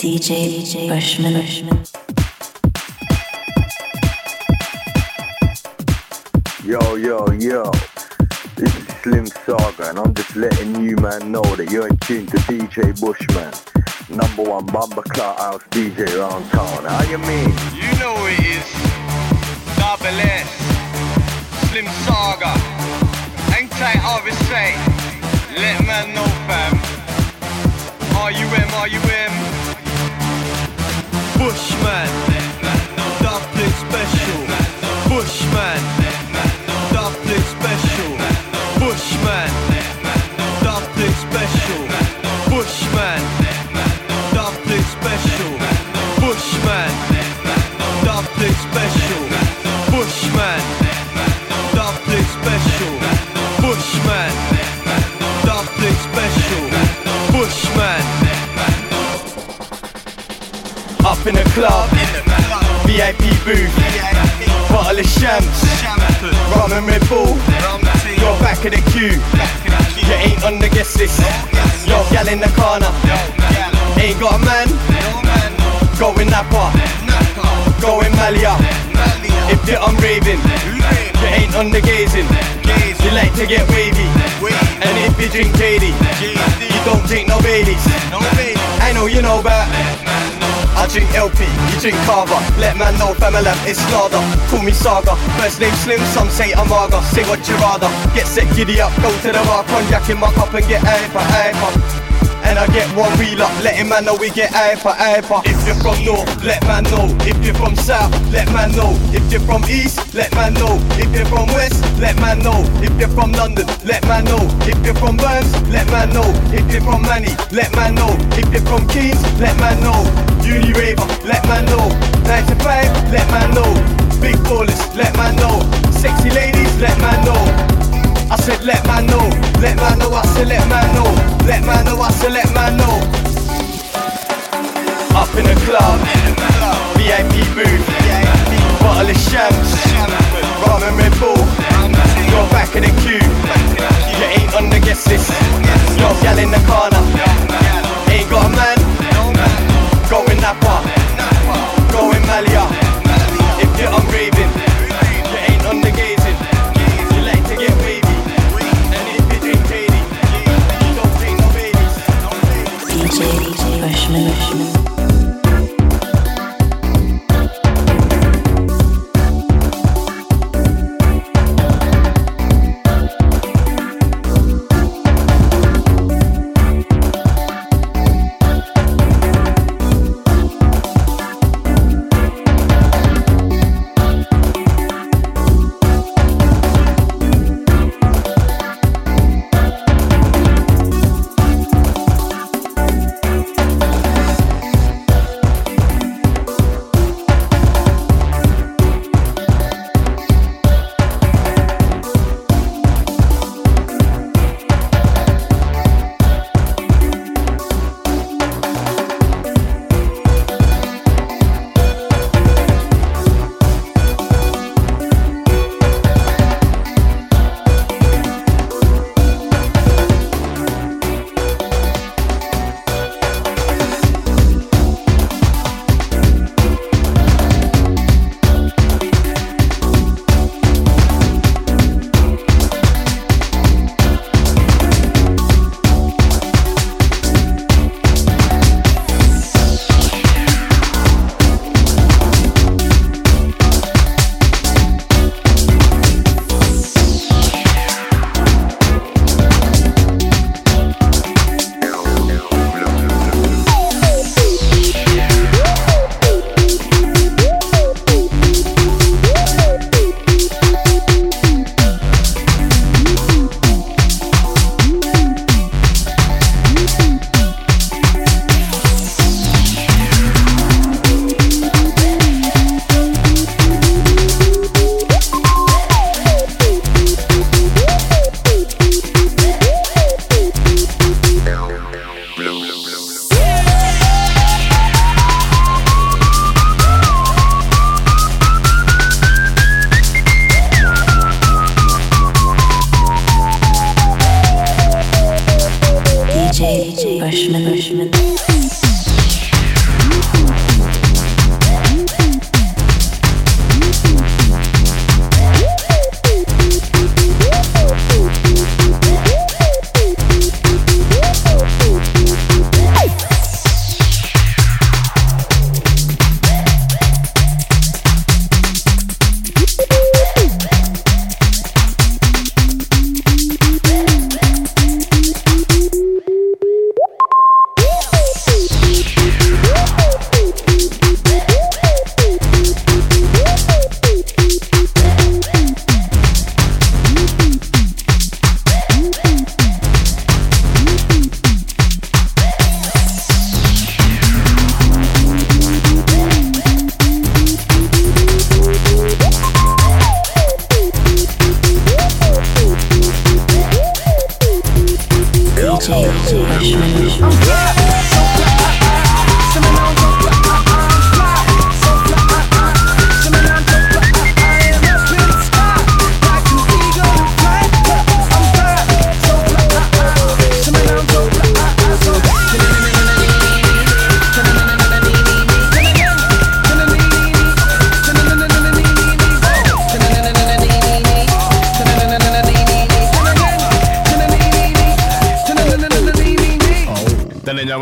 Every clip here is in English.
DJ Bushman. Yo, this is Slim Saga and I'm just letting you man know that you're in tune to DJ Bushman, #1 Bumper Clout House DJ around town. How you mean? You know it is Double S, Slim Saga, hang tight RSA, let man know fam. R-U-M, Bushman, Dublin special, Bushman, Dublin special, Bushman, Dublin special, Bushman, Dublin special, Bushman, Dublin special, Bushman, Dublin special, Bushman, Dublin special, Bushman. Up in the club, VIP booth, bottle of shams, rum and Red Bull. You're back of the queue, you ain't on the guest list. Yo, gal in the corner, ain't got a man. Going Napa, going Malia. If you're on raving, you ain't on the gazing. You like to get wavy, and if you drink JD, you don't drink no Baileys. I know you know that. I drink LP, you drink Carver. Let man know family it's Slaughter. Call me Saga, first name Slim, some say Amaga. Say what you rather, get set, giddy up. Go to the bar, cognac in my cup and get hyper. And I get one wheel up, letting man know we get hyper. If you're from North, let man know. If you're from South, let man know. If you're from East, let man know. If you're from West, let man know. If you're from London, let man know. If you're from Burns, let man know. If you're from Manny, let man know. If you're from Queens, let man know. Uni Raver, let man know. 9 to 5, let man know. Big ballers, let man know. Sexy ladies, let man know. I said let man know, I said let man know, I said let man know. Up in the club, VIP booth, bottle of shams, rum and Red Bull. You're back of the queue, you ain't on the guest list. Yo, gal in the corner, ain't got a man. Going Napa, going Malia. If you're on raving, you ain't on the gazing. You like to get wavy. DJ Bushman.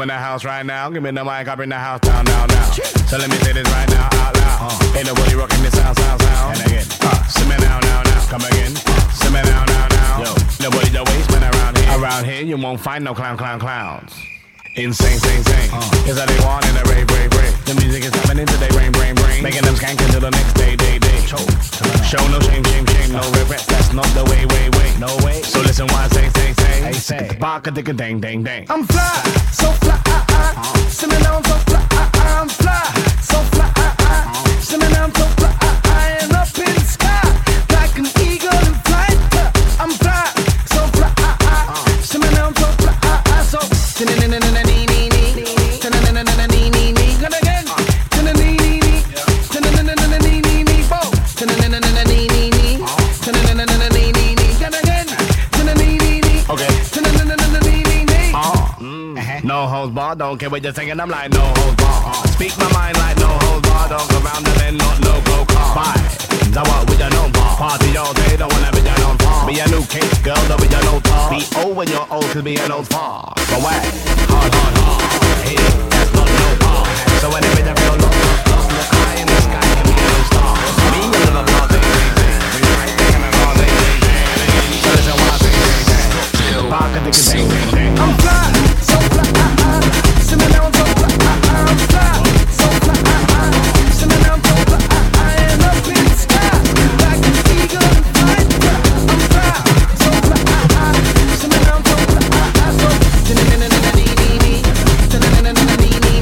in the house right now. Give me the mic, I bring the house down, now. So let me say this right now, out loud. Ain't nobody rocking this sound. And again, see me now. Come again, see me now. Yo, nobody the waste man around here. Around here, you won't find no clowns. Insane. Cause how they want in a rave. The music is happening today, rain. Making them skank until the next day. Show no shame, no regret. That's not the way. No way. So listen what I say. Bark a dick a dang. I'm fly, so fly. See me now, I'm so fly. I'm fly, so fly. See me now, I'm so fly. And up in the sky, like an eagle in flight. I'm fly, so fly. See me now, I'm so fly. So no holds barred, don't care what you're saying, I'm like no holds barred. Speak my mind like no holds barred, don't go round the bend, not no go car. Bye, I walk with your known bar. Party all day, don't wanna be your known bar. Be a new kid, girl, don't be your old bar. Be old when you're old, cause be an old far. But why? Hard. Hey, that's not no bar. So whenever you feel lost, look high in the sky, can be a new star. Me, a little bar, day. So listen what I say. Bark a dick a dang. I'm fly, so fly. See me now, I'm so fly. I'm fly, so fly. See me now, I'm so fly. And up in the sky, like an eagle in flight. I'm fly, so fly. See me now, I'm so fly. So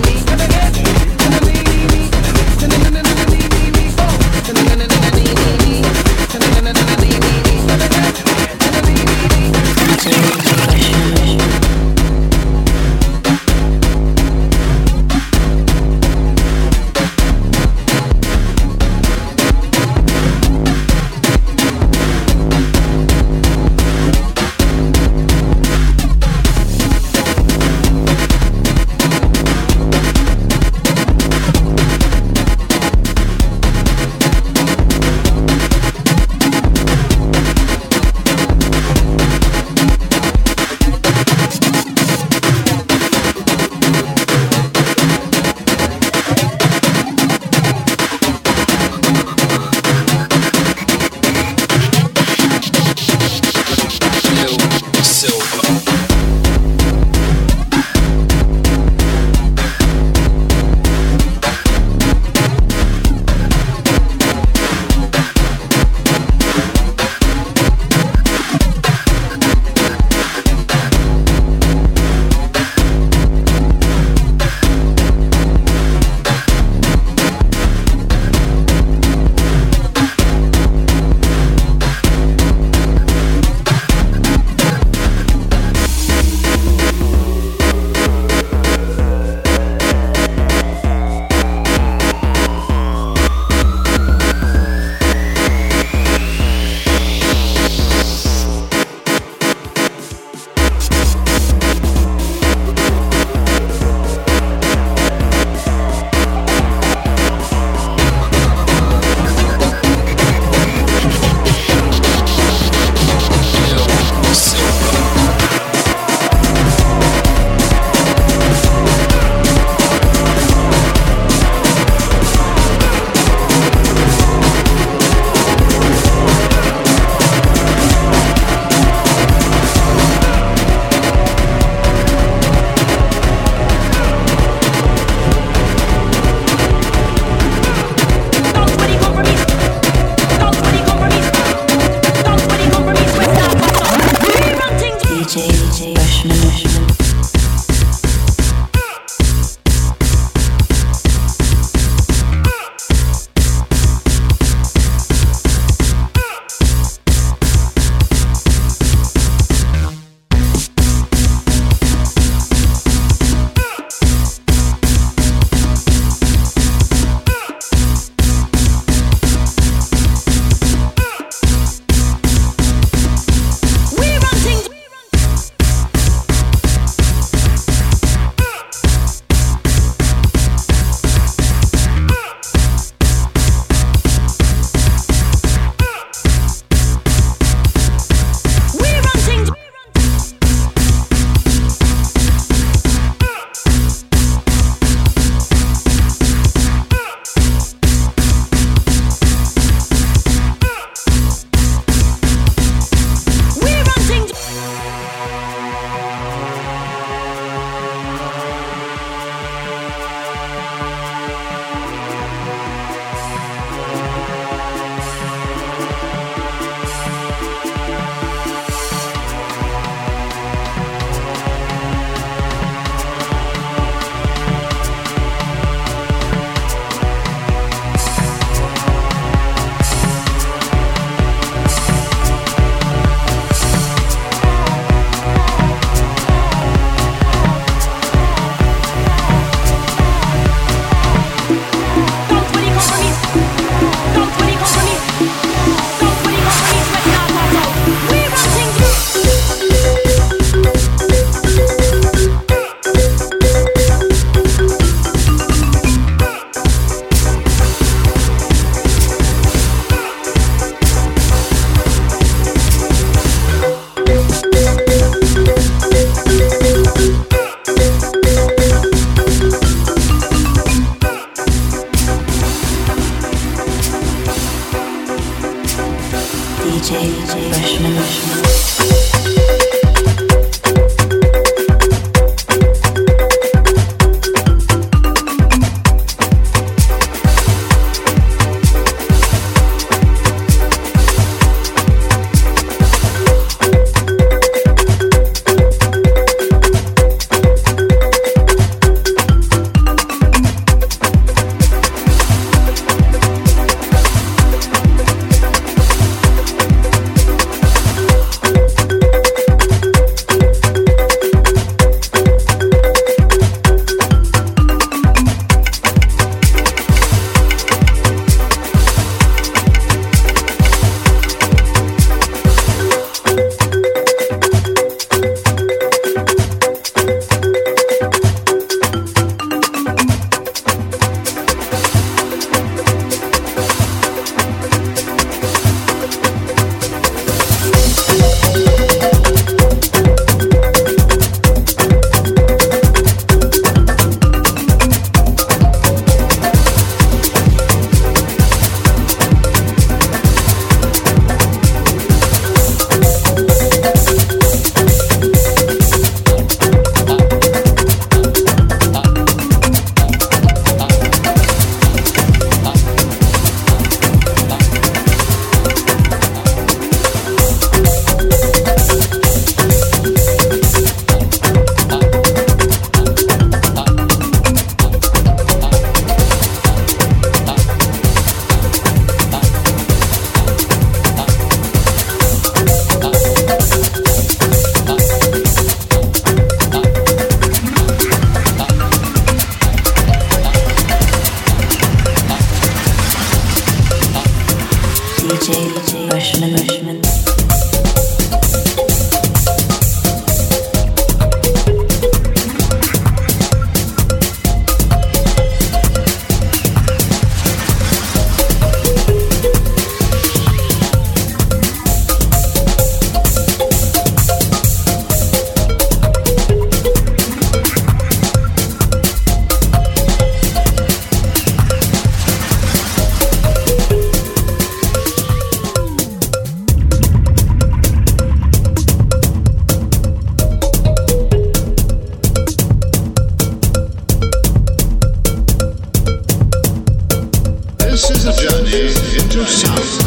DJ Freshman. DJ Freshman. This is a journey into sound.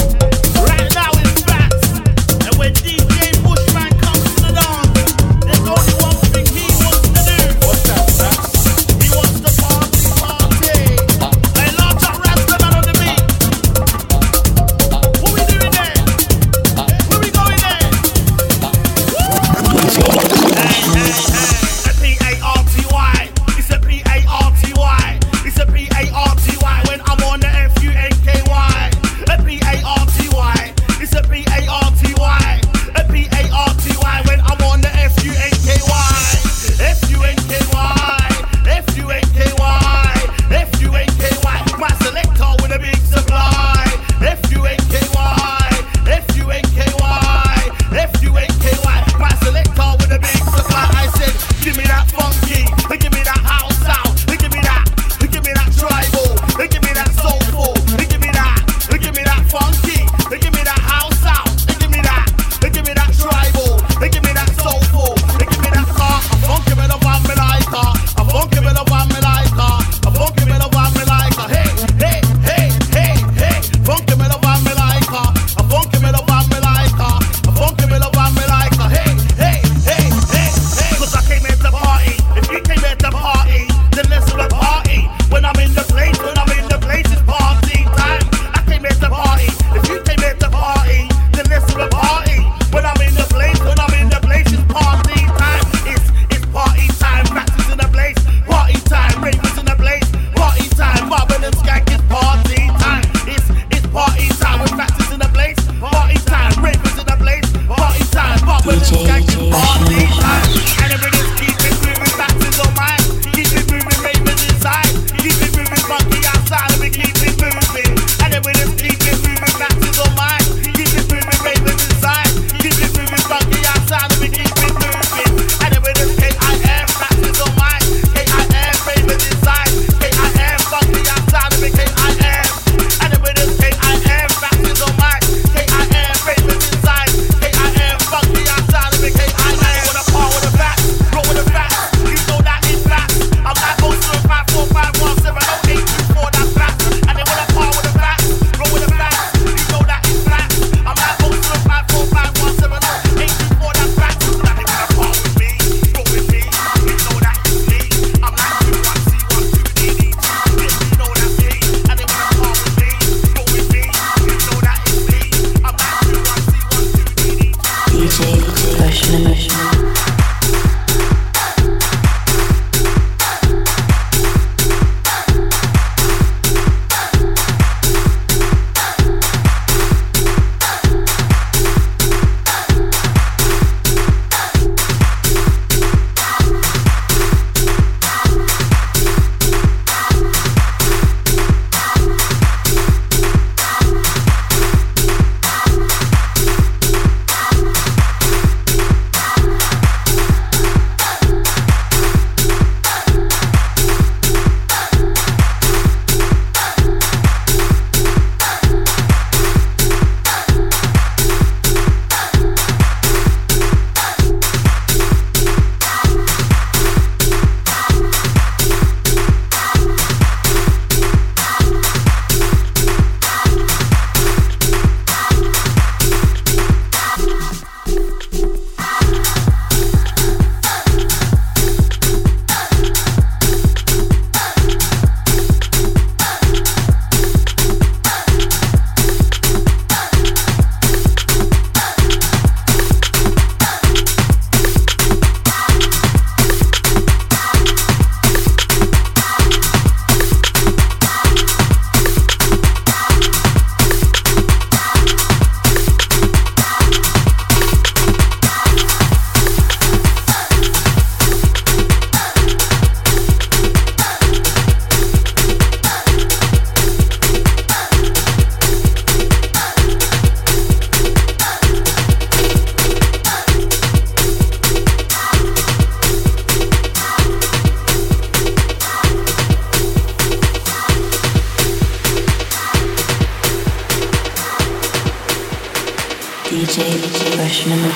Right now it's facts, and when DJ Bushman comes to the dance, there's DJ Bushman.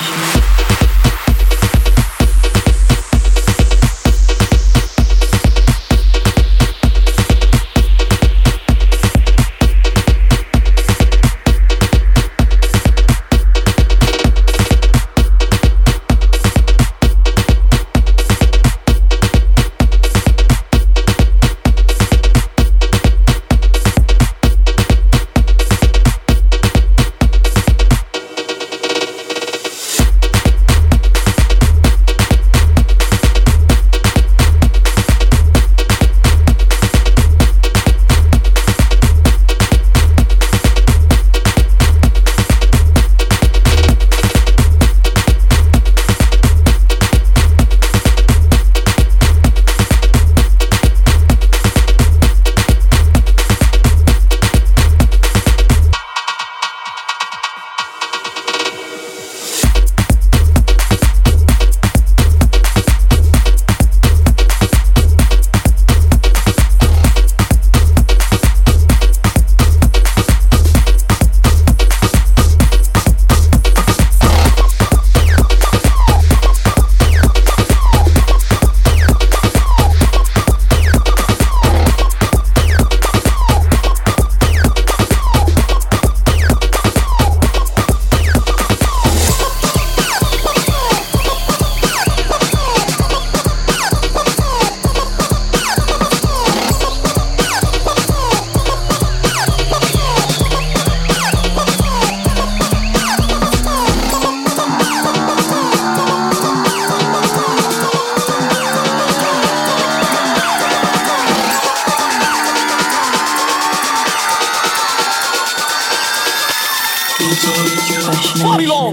Party long.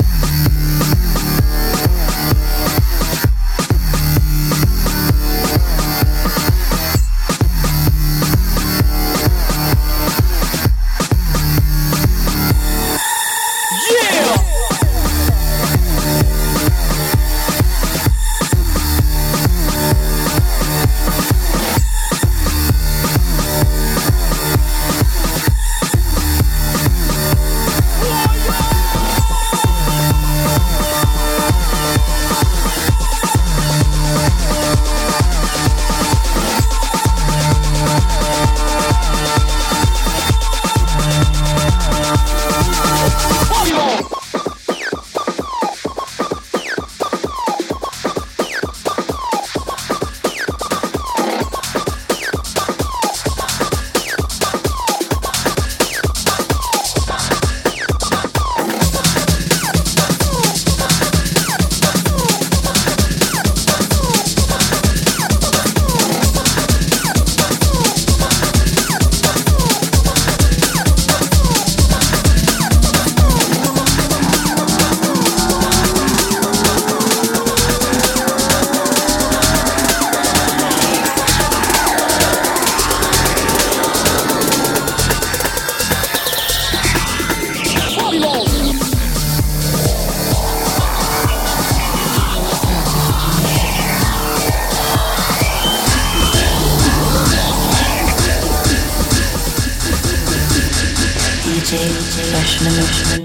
DJ Bushman.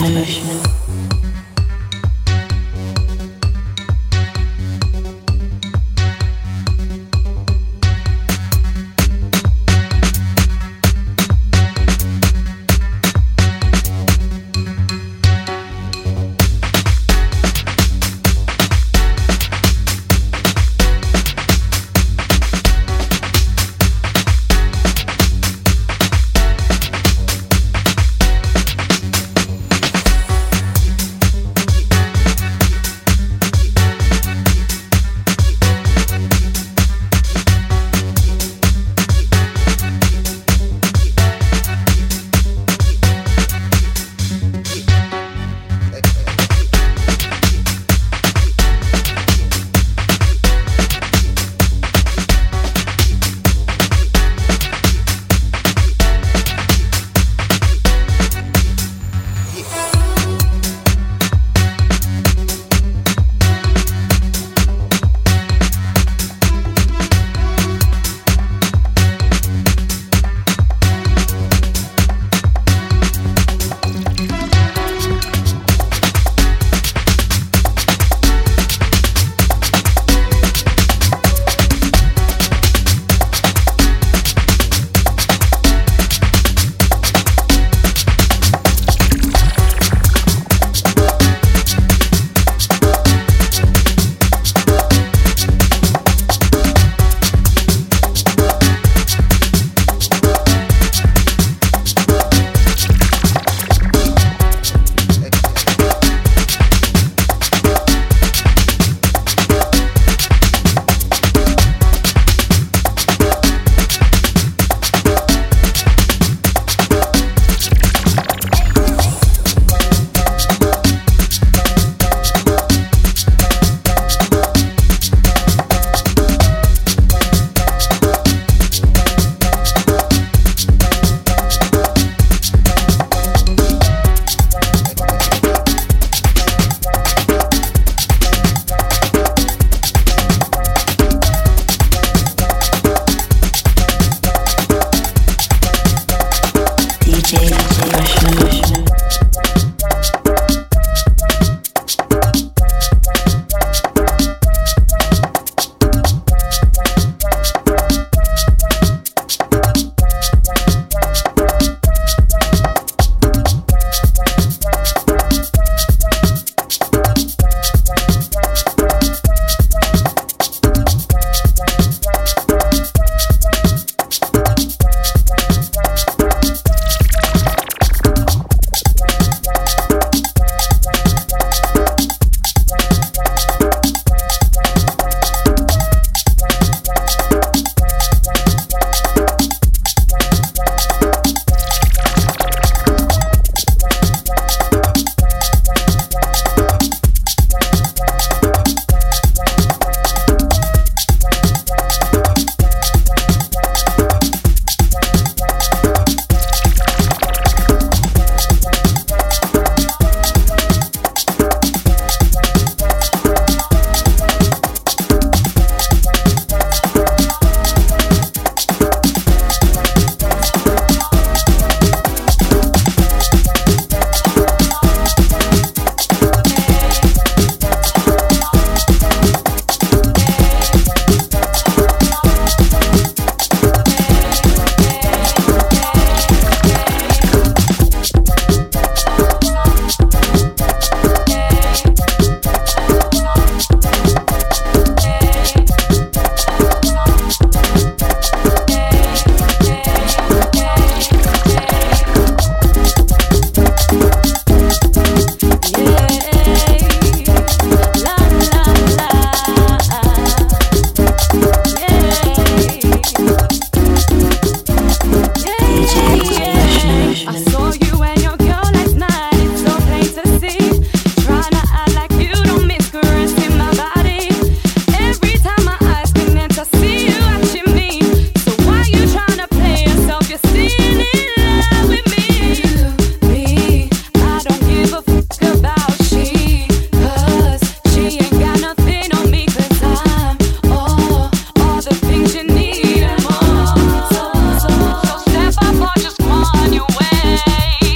Step up or just come on your way.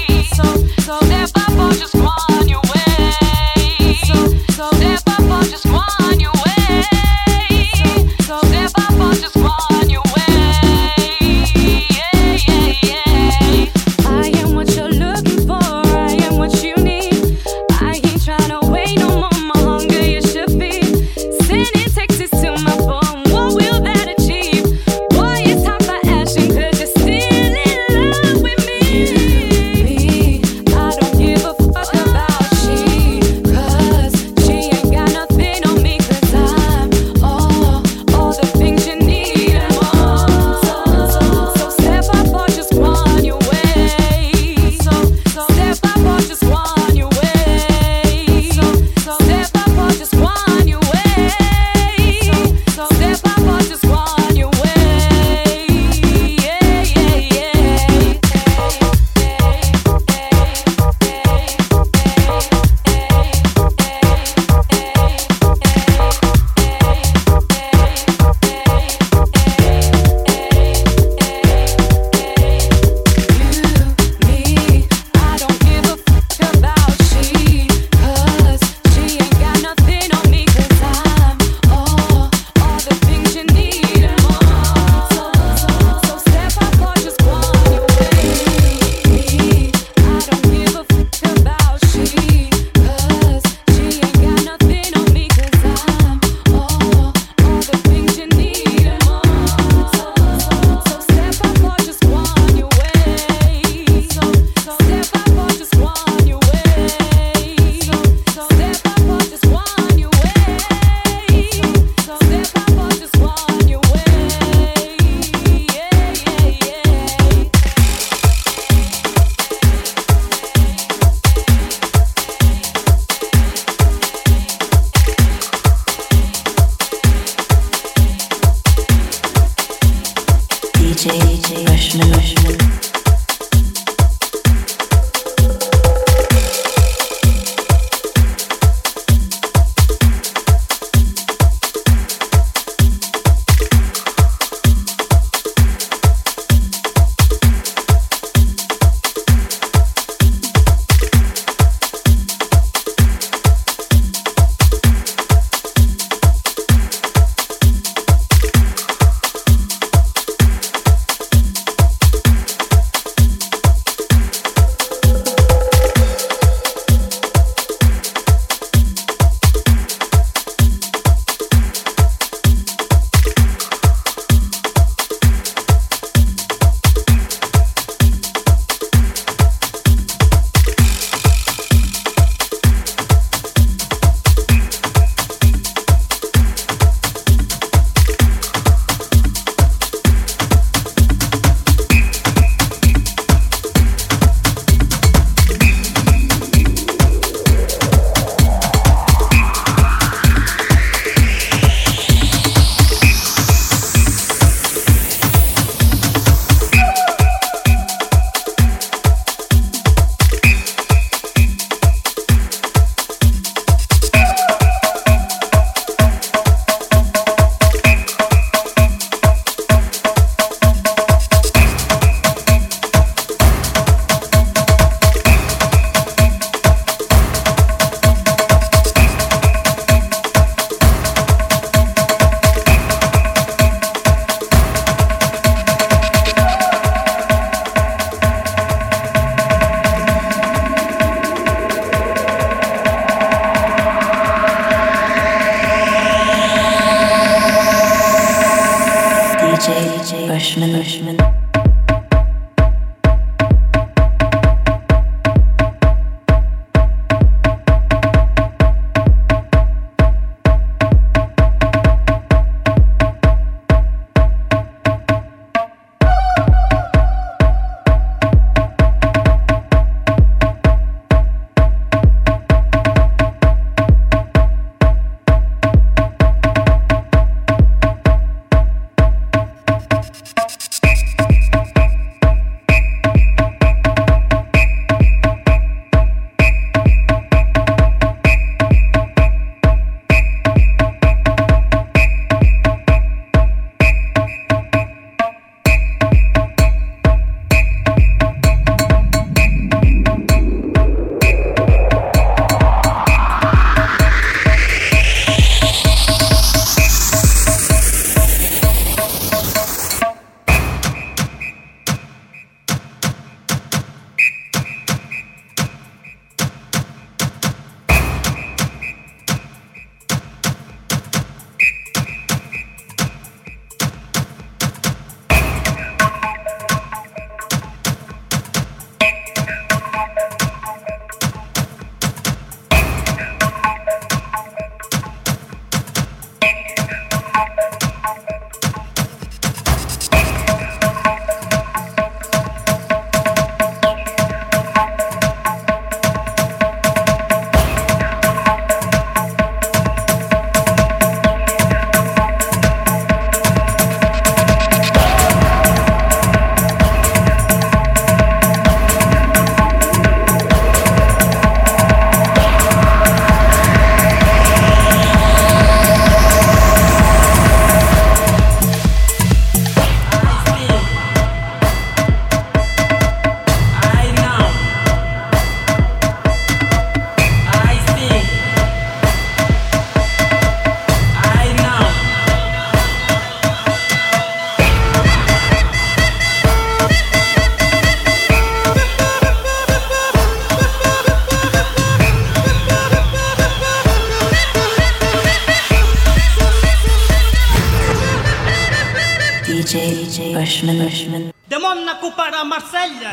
DJ Freshman. De Monaco para Marseille.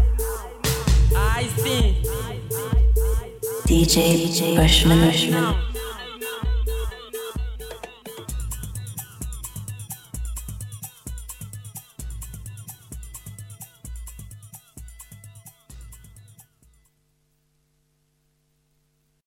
DJ Freshman.